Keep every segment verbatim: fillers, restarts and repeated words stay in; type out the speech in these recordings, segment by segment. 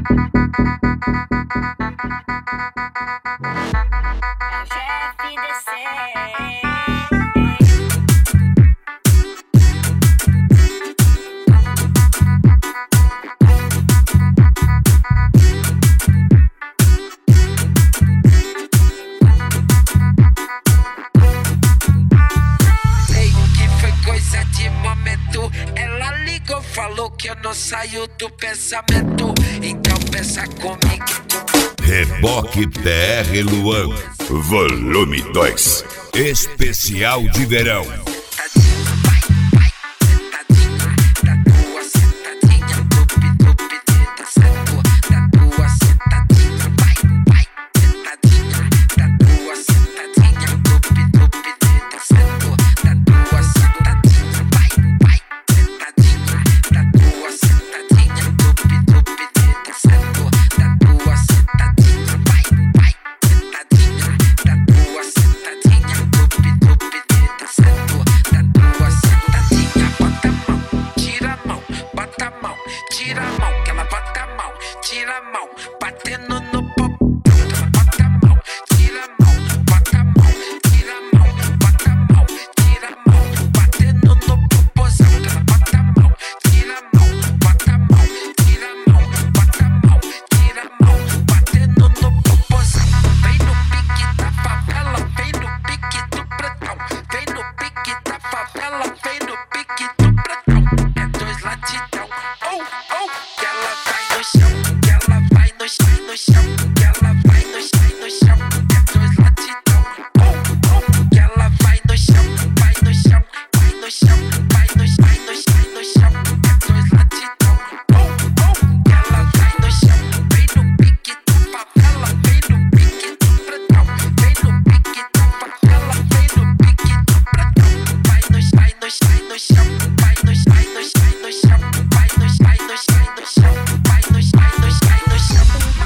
Falou que eu não saio do pensamento, então pensa comigo. Reboque P R Luan, volume dois, especial de verão. Tira a mão, que ela bota a mão, tira a mão, batendo no popô, ela bota a mão, tira a mão, bota a mão, tira a mão, bota a mão, tira a mão, batendo no popôzão, ela bota a mão, tira a mão, bota a mão, tira a mão, bota a mão, tira a mão, batendo no popôzão. Vem no pique da favela, vem no pique do pretão, vem no pique da favela, vem no pique do pretão, é dois latidão. Que ela vai no chão, que ela vai no chão, no chão, que ela vai no chão, no chão, é dois latidão. Oh, oh, que ela vai no chão, vai no chão, vai no chão, vai no chão, vai no chão, no chão, é dois latidão. Oh, oh, que ela vai no chão, vem no pique da favela, vem no pique do pretão, vem no pique da favela, vem no pique do pretão. Vai no chão, vai no chão, no chão, vai no chão, vai no chão, no chão, vai no chão, vai no chão, no chão, vai no chão, vai no chão, no chão.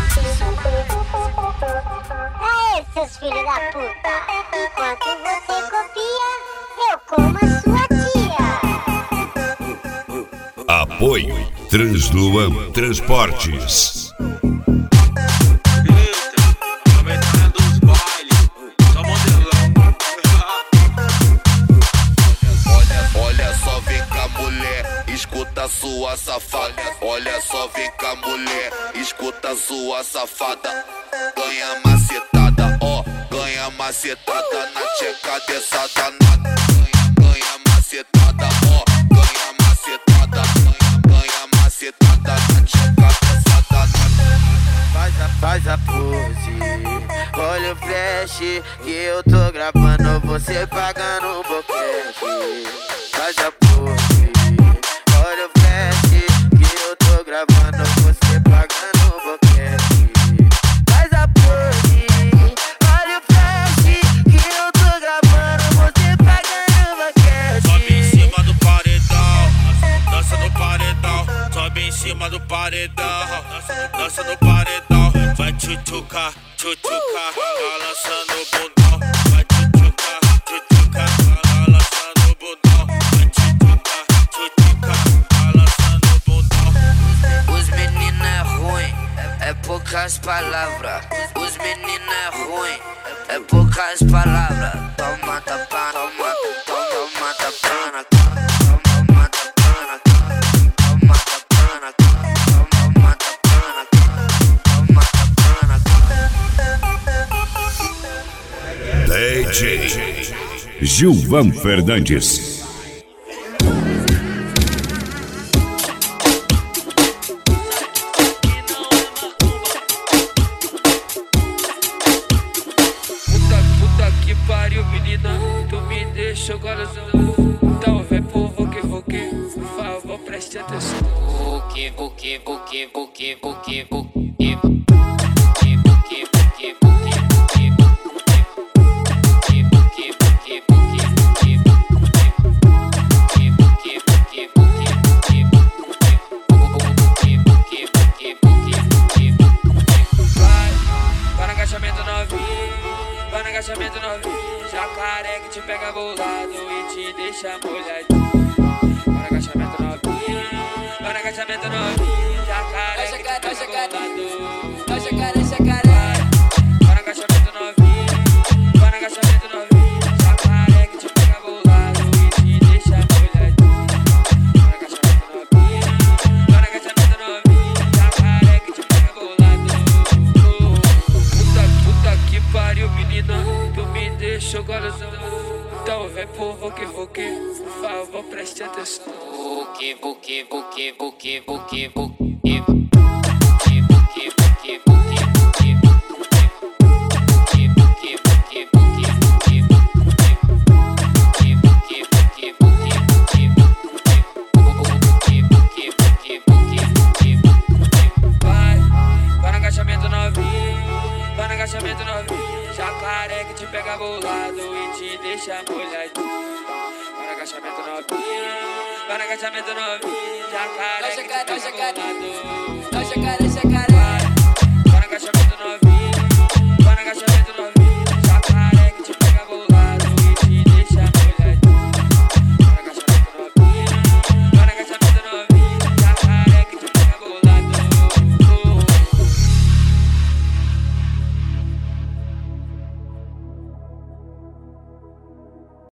Aê, seus filhos da puta! Enquanto você copia, eu como a sua tia! Apoio Transluan Transportes. Olha só, vem cá, mulher, escuta sua safada. Olha só, vem cá, mulher, escuta sua safada. Ganha macetada, ó, ganha macetada na tcheca dessa danada. Ganha, ganha macetada, ó, ganha macetada, ganha, ganha macetada na tcheca dessa danada. Faz a, faz a pose, olha o flash que eu tô gravando, você pagando um boquete. Faz a pose, olha o flash que eu tô gravando, você pagando um boquete. Faz a pose, olha o flash que eu tô gravando, você pagando um boquete. Sobe em cima do paredão, dança no paredão. Sobe em cima do paredão, dança no paredão. Vai tchutchuca, tchutchuca, balançando o bundão. Vai tchutchuca, tchutchuca, balançando o bundão. Vai tchutchuca, tchutchuca, balançando o bundão. Os meninos é ruim, é, é poucas palavras. Os meninos é ruim, é poucas palavras. Toma tapa, toma, toma tapa na cara. Toma tapa na cara. Toma tapa na cara. Toma tapa na cara. Toma tapa na cara. D J Gilvan Fernandes. Deixa agora, então vai pro Vuki Vuki, por favor preste atenção. Vuki Vuki Vuki Vuki Vuki Vuki Vuki Vuki Vuki Vuki Vai, vai no agachamento novinho, vai no agachamento novinho. Jacaré que te pega bolado e te deixa molhadinho. Vai no agachamento novinho, vai no agachamento novinho. Jacaré que te pega bolado preste atenção. Buque, buque, buque, buque, buque, buque. Agachamento novinho, jacaré que te pega bolado e te deixa molhadinho. Vai no agachamento novinho, vai no agachamento novinho, jacaré que te pega bolado. Jacaré, jacaré.